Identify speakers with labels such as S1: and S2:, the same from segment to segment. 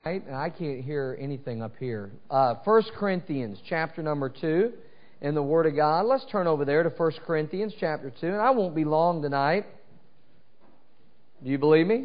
S1: And I can't hear anything up here. 1 Corinthians chapter number 2 in the Word of God. Let's turn over there to 1 Corinthians chapter 2. And I won't be long tonight. Do you believe me?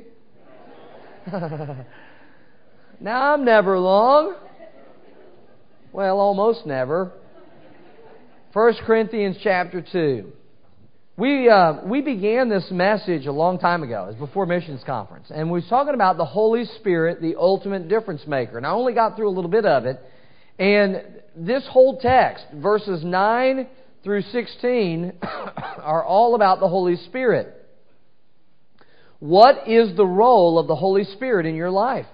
S1: Now, I'm never long. Well, almost never. 1 Corinthians chapter 2. We began this message a long time ago. It was before Missions Conference. And we was talking about the Holy Spirit, the ultimate difference maker. And I only got through a little bit of it. And this whole text, verses 9 through 16, are all about the Holy Spirit. What is the role of the Holy Spirit in your life?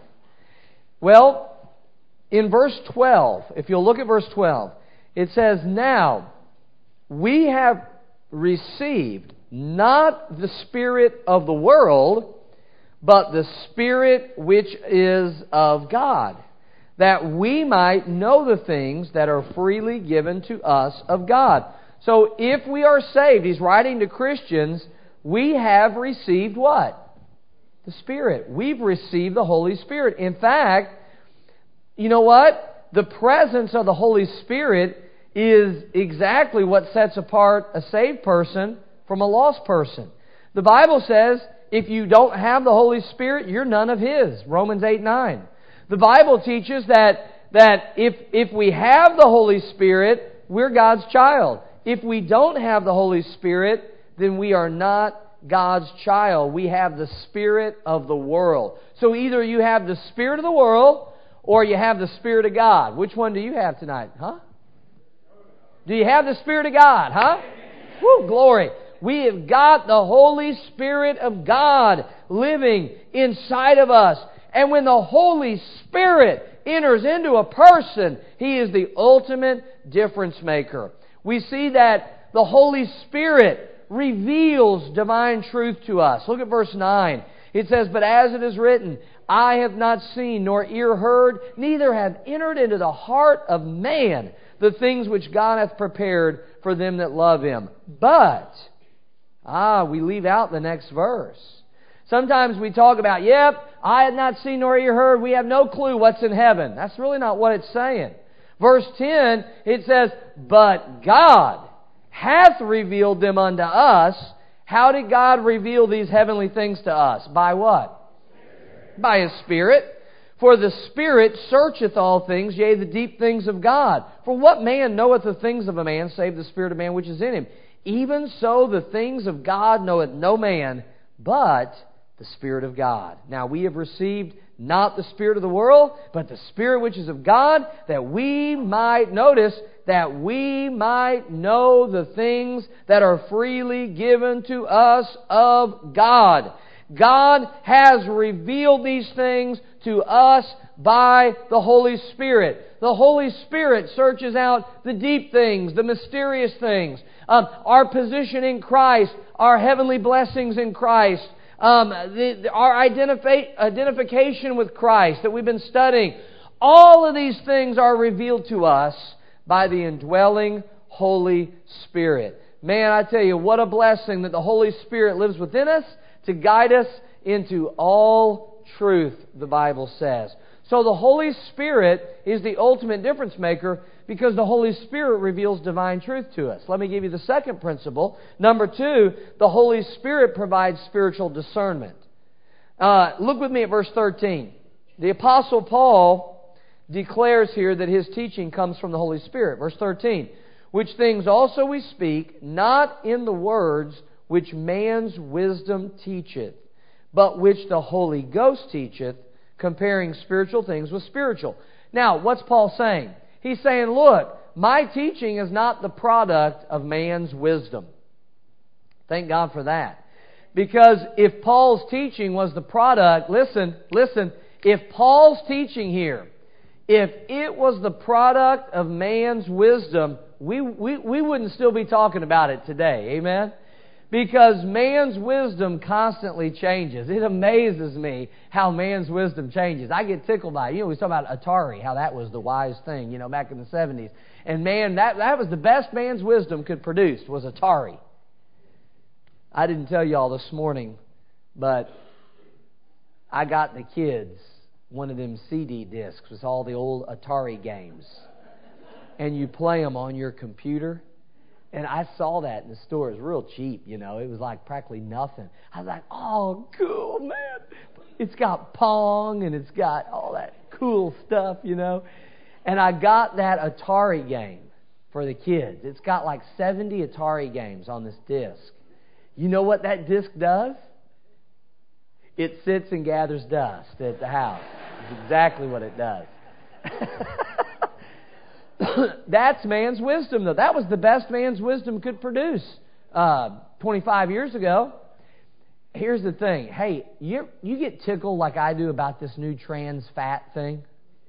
S1: Well, in verse 12, if you'll look at verse 12, it says, "Now we have received not the spirit of the world, but the Spirit which is of God, that we might know the things that are freely given to us of God." So if we are saved, he's writing to Christians, we have received what? The Spirit. We've received the Holy Spirit. In fact, you know what? The presence of the Holy Spirit is exactly what sets apart a saved person from a lost person. The Bible says if you don't have the Holy Spirit, you're none of His. Romans 8:9. The Bible teaches that if we have the Holy Spirit, we're God's child. If we don't have the Holy Spirit, then we are not God's child. We have the spirit of the world. So either you have the spirit of the world or you have the Spirit of God. Which one do you have tonight? Huh? Do you have the Spirit of God? Huh? Woo, glory. We have got the Holy Spirit of God living inside of us. And when the Holy Spirit enters into a person, He is the ultimate difference maker. We see that the Holy Spirit reveals divine truth to us. Look at verse 9. It says, "But as it is written, eye have not seen, nor ear heard, neither have entered into the heart of man the things which God hath prepared for them that love Him." But, we leave out the next verse. Sometimes we talk about, eye had not seen nor ear heard, we have no clue what's in heaven. That's really not what it's saying. Verse 10, it says, "But God hath revealed them unto us." How did God reveal these heavenly things to us? By what? By His Spirit. "For the Spirit searcheth all things, yea, the deep things of God. For what man knoweth the things of a man, save the Spirit of man which is in him? Even so the things of God knoweth no man, but the Spirit of God. Now we have received not the spirit of the world, but the Spirit which is of God, that we might," notice, "that we might know the things that are freely given to us of God." God has revealed these things to us by the Holy Spirit. The Holy Spirit searches out the deep things, the mysterious things, our position in Christ, our heavenly blessings in Christ, our identification with Christ that we've been studying. All of these things are revealed to us by the indwelling Holy Spirit. Man, I tell you, what a blessing that the Holy Spirit lives within us to guide us into all truth, the Bible says. So the Holy Spirit is the ultimate difference maker because the Holy Spirit reveals divine truth to us. Let me give you the second principle. Number 2, the Holy Spirit provides spiritual discernment. Look with me at verse 13. The Apostle Paul declares here that his teaching comes from the Holy Spirit. Verse 13, "Which things also we speak, not in the words which man's wisdom teacheth, but which the Holy Ghost teacheth, comparing spiritual things with spiritual." Now, what's Paul saying? He's saying, look, my teaching is not the product of man's wisdom. Thank God for that. Because if Paul's teaching was the product, listen, if Paul's teaching here, if it was the product of man's wisdom, we wouldn't still be talking about it today. Amen? Because man's wisdom constantly changes. It amazes me how man's wisdom changes. I get tickled by it. We talk about Atari, how that was the wise thing, back in the 70s. And man, that was the best man's wisdom could produce, was Atari. I didn't tell y'all this morning, but I got the kids one of them CD discs with all the old Atari games. And you play them on your computer. And I saw that in the store. It was real cheap, you know. It was like practically nothing. I was like, oh, cool, man. It's got Pong and it's got all that cool stuff, you know. And I got that Atari game for the kids. It's got like 70 Atari games on this disc. You know what that disc does? It sits and gathers dust at the house. That's exactly what it does. That's man's wisdom, though. That was the best man's wisdom could produce 25 years ago. Here's the thing. Hey, you get tickled like I do about this new trans fat thing?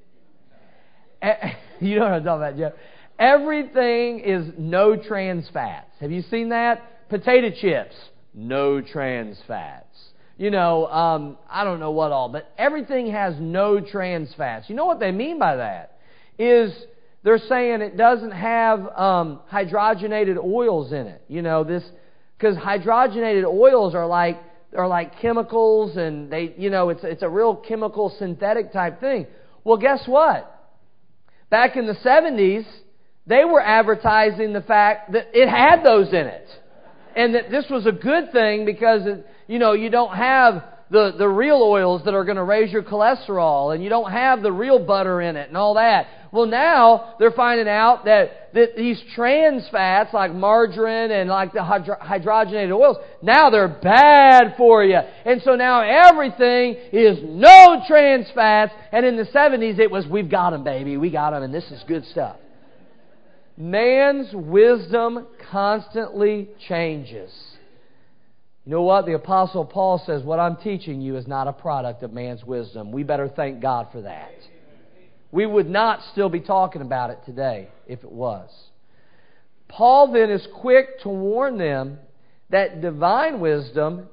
S1: You know what I'm talking about, Jeff? Everything is no trans fats. Have you seen that? Potato chips, no trans fats. You know, I don't know what all, but everything has no trans fats. You know what they mean by that? Is they're saying it doesn't have hydrogenated oils in it. You know, this, because hydrogenated oils are like chemicals, and they, you know, it's a real chemical synthetic type thing. Well, guess what? Back in the 70s, they were advertising the fact that it had those in it, and that this was a good thing because you know, you don't have the real oils that are going to raise your cholesterol, and you don't have the real butter in it and all that. Well, now they're finding out that these trans fats like margarine and like the hydrogenated oils, now they're bad for you. And so now everything is no trans fats. And in the 70s it was, we've got them, baby. We got them, and this is good stuff. Man's wisdom constantly changes. You know what? The Apostle Paul says, what I'm teaching you is not a product of man's wisdom. We better thank God for that. We would not still be talking about it today if it was. Paul then is quick to warn them that divine wisdom,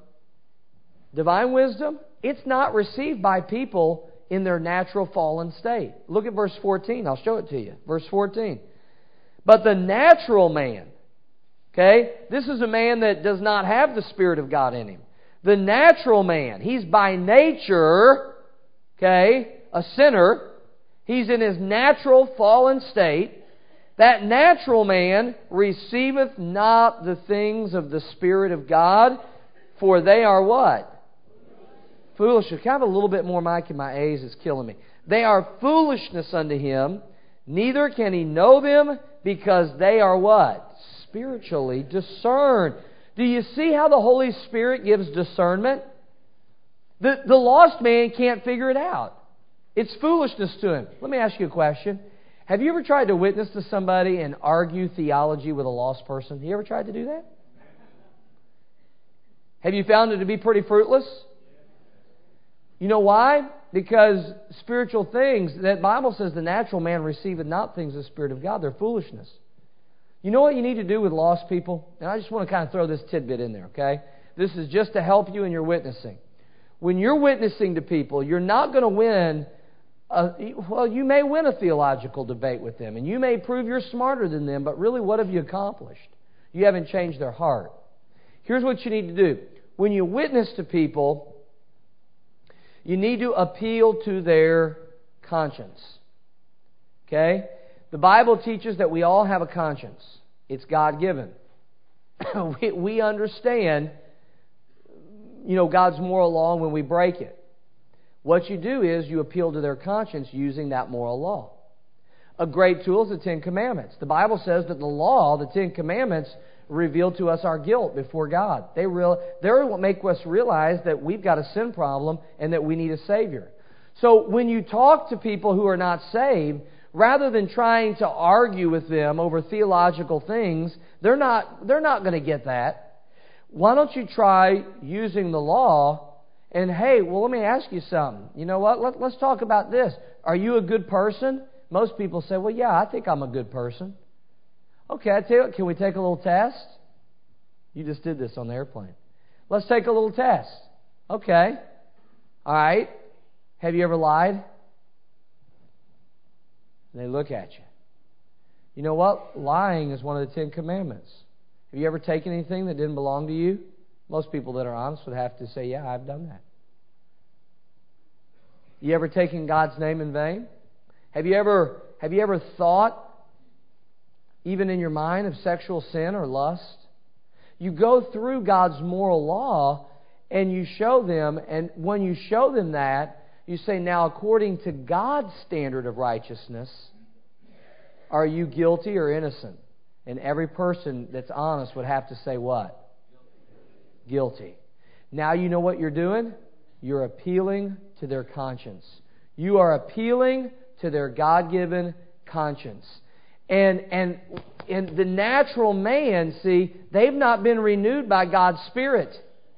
S1: it's not received by people in their natural fallen state. Look at verse 14. I'll show it to you. Verse 14. But the natural man, okay, this is a man that does not have the Spirit of God in him. The natural man, he's by nature, okay, a sinner. He's in his natural fallen state. That natural man receiveth not the things of the Spirit of God, for they are what? Foolishness. Can I have a little bit more mic in my A's? It's killing me. They are foolishness unto him, neither can he know them, because they are what? Spiritually discerned. Do you see how the Holy Spirit gives discernment? The lost man can't figure it out. It's foolishness to him. Let me ask you a question. Have you ever tried to witness to somebody and argue theology with a lost person? You ever tried to do that? Have you found it to be pretty fruitless? You know why? Because spiritual things, that Bible says the natural man receiveth not things of the Spirit of God. They're foolishness. You know what you need to do with lost people? And I just want to kind of throw this tidbit in there, okay? This is just to help you in your witnessing. When you're witnessing to people, you're not going to win. You may win a theological debate with them, and you may prove you're smarter than them, but really, what have you accomplished? You haven't changed their heart. Here's what you need to do. When you witness to people, you need to appeal to their conscience. Okay? The Bible teaches that we all have a conscience. It's God-given. We understand, God's moral law when we break it. What you do is you appeal to their conscience using that moral law. A great tool is the Ten Commandments. The Bible says that the law, the Ten Commandments, reveal to us our guilt before God. They're what make us realize that we've got a sin problem and that we need a Savior. So when you talk to people who are not saved, rather than trying to argue with them over theological things, they're not going to get that. Why don't you try using the law? And hey, well, let me ask you something. You know what? Let's talk about this. Are you a good person? Most people say, well, yeah, I think I'm a good person. Okay, I tell you what, can we take a little test? You just did this on the airplane. Let's take a little test. Okay. All right. Have you ever lied? And they look at you. You know what? Lying is one of the Ten Commandments. Have you ever taken anything that didn't belong to you? Most people that are honest would have to say, yeah, I've done that. You ever taken God's name in vain? Have you ever thought, even in your mind, of sexual sin or lust? You go through God's moral law and you show them, and when you show them that, you say, now according to God's standard of righteousness, are you guilty or innocent? And every person that's honest would have to say what? Guilty. Now you know what you're doing? You're appealing to their conscience. You are appealing to their God-given conscience. And the natural man, see, they've not been renewed by God's Spirit.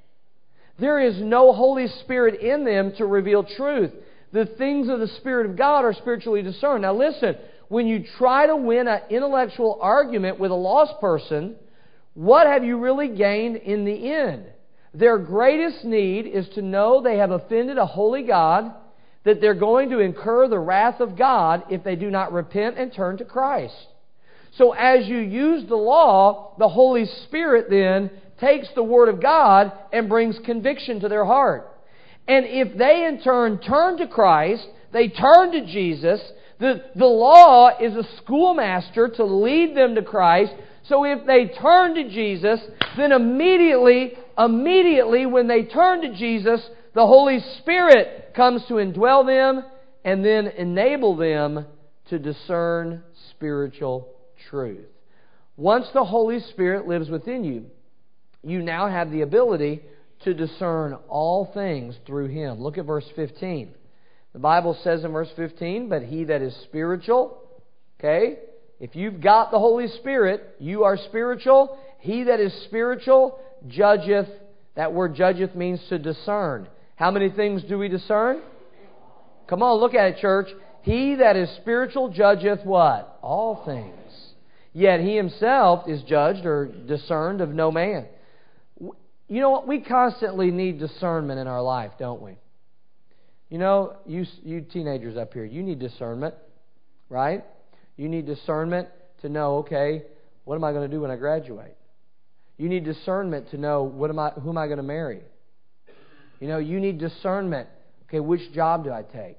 S1: There is no Holy Spirit in them to reveal truth. The things of the Spirit of God are spiritually discerned. Now listen, when you try to win an intellectual argument with a lost person, what have you really gained in the end? Their greatest need is to know they have offended a holy God, that they're going to incur the wrath of God if they do not repent and turn to Christ. So as you use the law, the Holy Spirit then takes the Word of God and brings conviction to their heart. And if they in turn turn to Christ, they turn to Jesus, the law is a schoolmaster to lead them to Christ. So if they turn to Jesus, then immediately when they turn to Jesus, the Holy Spirit comes to indwell them and then enable them to discern spiritual truth. Once the Holy Spirit lives within you, you now have the ability to discern all things through Him. Look at verse 15. The Bible says in verse 15, but he that is spiritual, okay, if you've got the Holy Spirit, you are spiritual. He that is spiritual judgeth. That word judgeth means to discern. How many things do we discern? Come on, look at it, church. He that is spiritual judgeth what? All things. Yet he himself is judged or discerned of no man. You know what? We constantly need discernment in our life, don't we? You know, you teenagers up here, you need discernment, right? You need discernment to know, okay, what am I going to do when I graduate? You need discernment to know who am I going to marry? You know, you need discernment. Okay, which job do I take?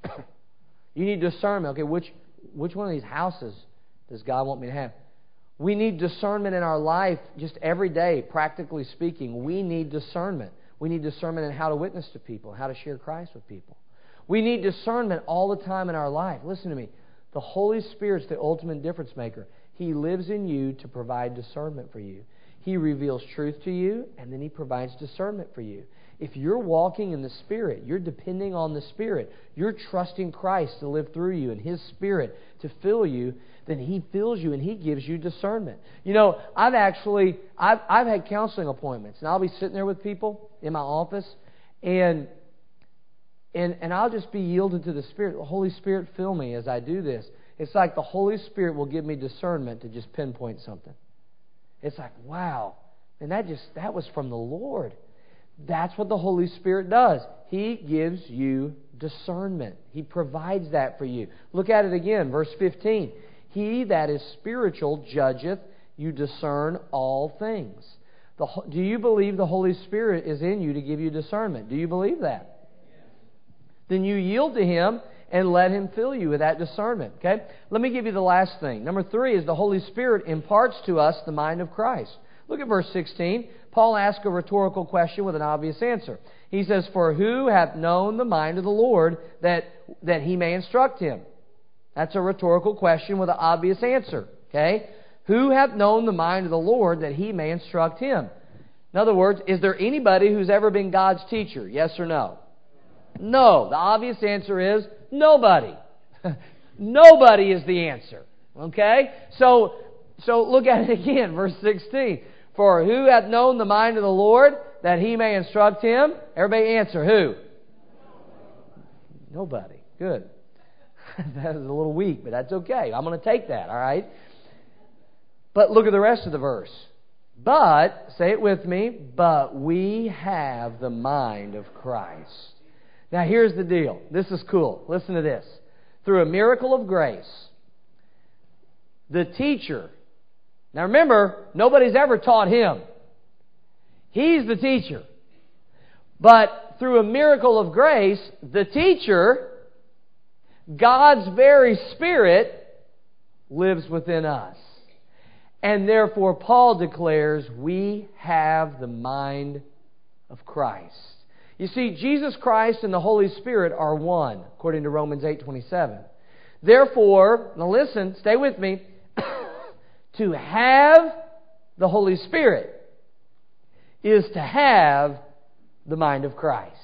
S1: You need discernment. Okay, which one of these houses does God want me to have? We need discernment in our life just every day, practically speaking. We need discernment. We need discernment in how to witness to people, how to share Christ with people. We need discernment all the time in our life. Listen to me. The Holy Spirit's the ultimate difference maker. He lives in you to provide discernment for you. He reveals truth to you, and then He provides discernment for you. If you're walking in the Spirit, you're depending on the Spirit, you're trusting Christ to live through you and His Spirit to fill you, then He fills you and He gives you discernment. You know, I've had counseling appointments, and I'll be sitting there with people in my office, and I'll just be yielded to the Spirit. The Holy Spirit fill me as I do this. It's like the Holy Spirit will give me discernment to just pinpoint something. It's like, wow, and that was from the Lord. That's what the Holy Spirit does. He gives you discernment. He provides that for you. Look at it again, verse 15. He that is spiritual judgeth, you discern all things. Do you believe the Holy Spirit is in you to give you discernment? Do you believe that? Yes. Then you yield to Him and let Him fill you with that discernment. Okay? Let me give you the last thing. Number 3 is the Holy Spirit imparts to us the mind of Christ. Look at verse 16. Paul asks a rhetorical question with an obvious answer. He says, for who hath known the mind of the Lord that He may instruct him? That's a rhetorical question with an obvious answer. Okay? Who hath known the mind of the Lord that He may instruct him? In other words, is there anybody who's ever been God's teacher? Yes or no? No. The obvious answer is nobody. Nobody is the answer. Okay? So look at it again, verse 16. For who hath known the mind of the Lord that He may instruct him? Everybody answer, who? Nobody. Good. That is a little weak, but that's okay. I'm going to take that, all right? But look at the rest of the verse. But, say it with me, but we have the mind of Christ. Now here's the deal. This is cool. Listen to this. Through a miracle of grace, the teacher... Now remember, nobody's ever taught him. He's the teacher. But through a miracle of grace, the teacher, God's very Spirit, lives within us. And therefore, Paul declares, we have the mind of Christ. You see, Jesus Christ and the Holy Spirit are one, according to Romans 8:27. Therefore, now listen, stay with me, to have the Holy Spirit is to have the mind of Christ.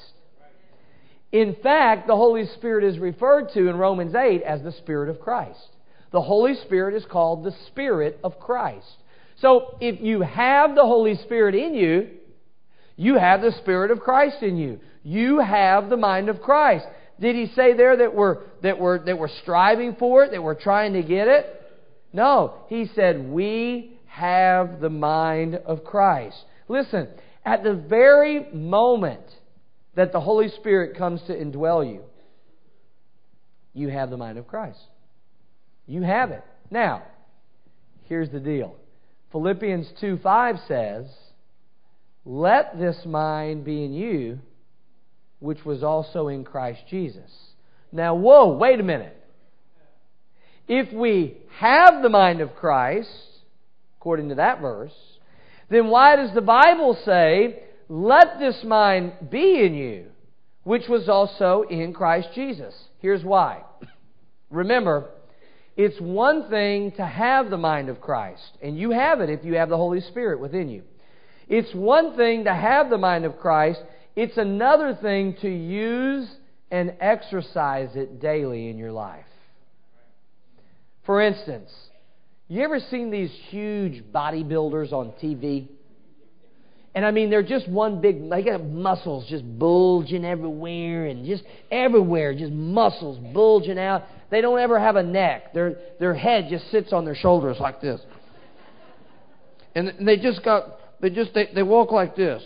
S1: In fact, the Holy Spirit is referred to in Romans 8 as the Spirit of Christ. The Holy Spirit is called the Spirit of Christ. So, if you have the Holy Spirit in you, you have the Spirit of Christ in you. You have the mind of Christ. Did he say there that we're striving for it, that we're trying to get it? No. He said, we have the mind of Christ. Listen, at the very moment that the Holy Spirit comes to indwell you, you have the mind of Christ. You have it. Now, here's the deal. Philippians 2:5 says, let this mind be in you, which was also in Christ Jesus. Now, whoa, wait a minute. If we have the mind of Christ, according to that verse, then why does the Bible say, let this mind be in you, which was also in Christ Jesus? Here's why. Remember, it's one thing to have the mind of Christ, and you have it if you have the Holy Spirit within you. It's one thing to have the mind of Christ. It's another thing to use and exercise it daily in your life. For instance, you ever seen these huge bodybuilders on TV? And I mean, they're just one big, they got muscles just bulging everywhere and just everywhere, just muscles bulging out. They don't ever have a neck. Their head just sits on their shoulders like this. And they walk like this.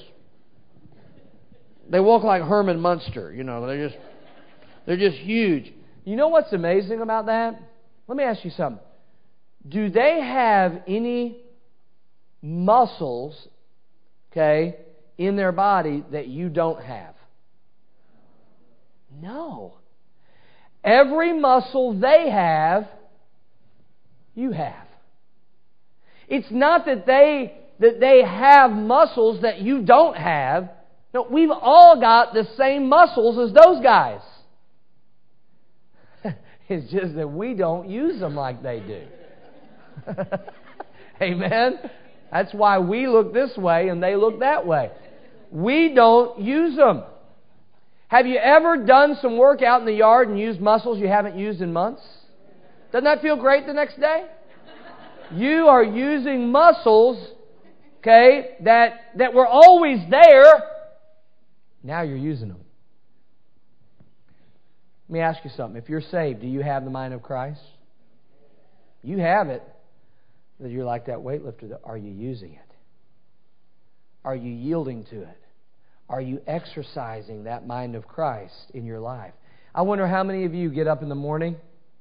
S1: They walk like Herman Munster, you know, they're just huge. You know what's amazing about that? Let me ask you something. Do they have any muscles, okay, in their body that you don't have? No. Every muscle they have, you have. It's not that they have muscles that you don't have. No, we've all got the same muscles as those guys. It's just that we don't use them like they do. Amen? That's why we look this way and they look that way. We don't use them. Have you ever done some work out in the yard and used muscles you haven't used in months? Doesn't that feel great the next day? You are using muscles, okay, that were always there. Now you're using them. Let me ask you something. If you're saved, do you have the mind of Christ? You have it. That you're like that weightlifter. Are you using it? Are you yielding to it? Are you exercising that mind of Christ in your life? I wonder how many of you get up in the morning.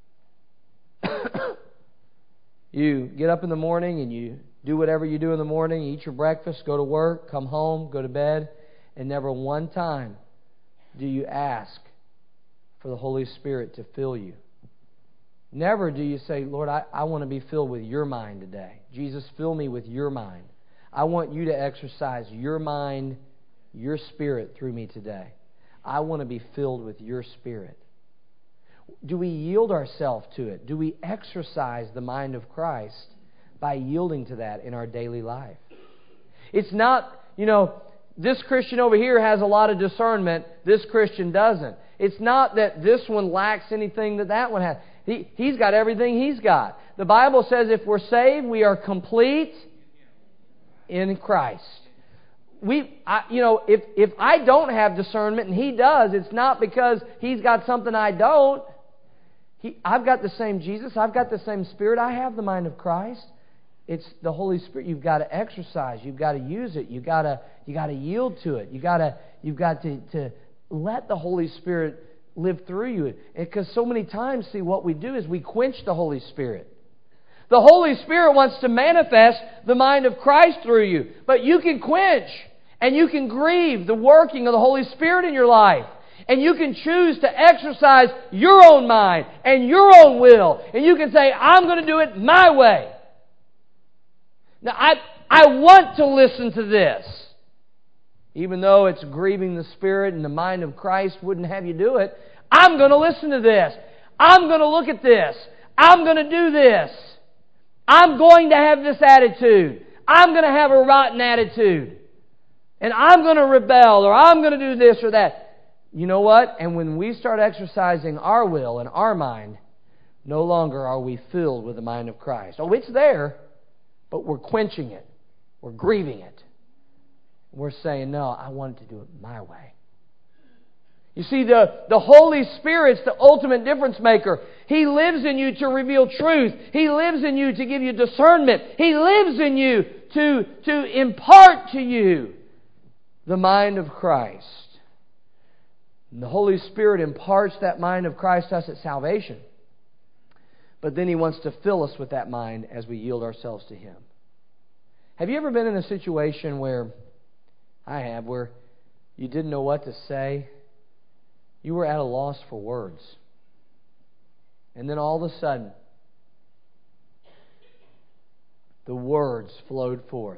S1: You get up in the morning and you do whatever you do in the morning. You eat your breakfast, go to work, come home, go to bed, and never one time do you ask for the Holy Spirit to fill you. Never do you say, Lord, I want to be filled with your mind today. Jesus, fill me with your mind. I want you to exercise your mind, your spirit through me today. I want to be filled with your spirit. Do we yield ourselves to it? Do we exercise the mind of Christ by yielding to that in our daily life? It's not, this Christian over here has a lot of discernment, this Christian doesn't. It's not that this one lacks anything that one has. He's got everything he's got. The Bible says if we're saved, we are complete in Christ. If I don't have discernment and he does, it's not because he's got something I don't. I've got the same Jesus. I've got the same Spirit. I have the mind of Christ. It's the Holy Spirit. You've got to exercise. You've got to use it. You've got to yield to it. You've got to let the Holy Spirit live through you. Because so many times, see, what we do is we quench the Holy Spirit. The Holy Spirit wants to manifest the mind of Christ through you. But you can quench And you can grieve the working of the Holy Spirit in your life. And you can choose to exercise your own mind and your own will. And you can say, I'm going to do it my way. Now, I want to listen to this. Even though it's grieving the Spirit and the mind of Christ wouldn't have you do it, I'm going to listen to this. I'm going to look at this. I'm going to do this. I'm going to have this attitude. I'm going to have a rotten attitude. And I'm going to rebel, or I'm going to do this or that. You know what? And when we start exercising our will and our mind, no longer are we filled with the mind of Christ. Oh, it's there, but we're quenching it. We're grieving it. We're saying, no, I want to do it my way. You see, the Holy Spirit's the ultimate difference maker. He lives in you to reveal truth. He lives in you to give you discernment. He lives in you to impart to you the mind of Christ. And the Holy Spirit imparts that mind of Christ to us at salvation. But then He wants to fill us with that mind as we yield ourselves to Him. Have you ever been in a situation where, I have, where you didn't know what to say? You were at a loss for words. And then all of a sudden, the words flowed forth.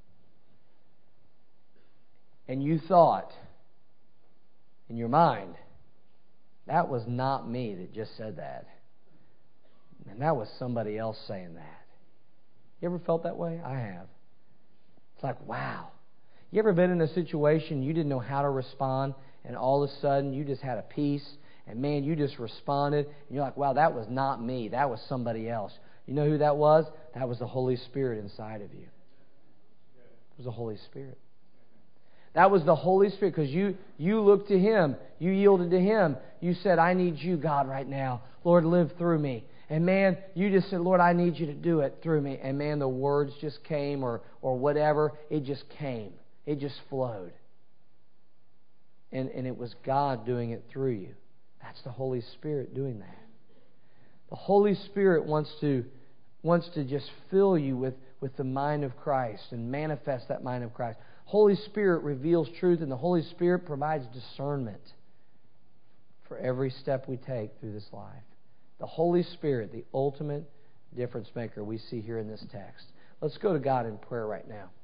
S1: And you thought, in your mind, that was not me that just said that. And that was somebody else saying that. You ever felt that way? I have. It's like, wow. You ever been in a situation you didn't know how to respond, and all of a sudden you just had a peace, and man, you just responded, and you're like, wow, that was not me. That was somebody else. You know who that was? That was the Holy Spirit inside of you. It was the Holy Spirit. That was the Holy Spirit, because you looked to Him. You yielded to Him. You said, I need You, God, right now. Lord, live through me. And man, you just said, Lord, I need You to do it through me. And man, the words just came, or whatever. It just came. It just flowed. And it was God doing it through you. That's the Holy Spirit doing that. The Holy Spirit wants to just fill you with the mind of Christ and manifest that mind of Christ. Holy Spirit reveals truth, and the Holy Spirit provides discernment for every step we take through this life. The Holy Spirit, the ultimate difference maker we see here in this text. Let's go to God in prayer right now.